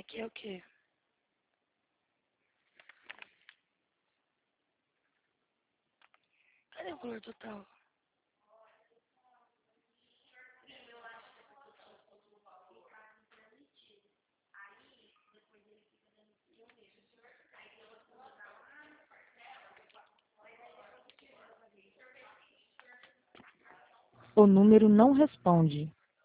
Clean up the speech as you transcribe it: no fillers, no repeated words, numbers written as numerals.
Aqui é o quê? Cadê o valor total? O número não responde.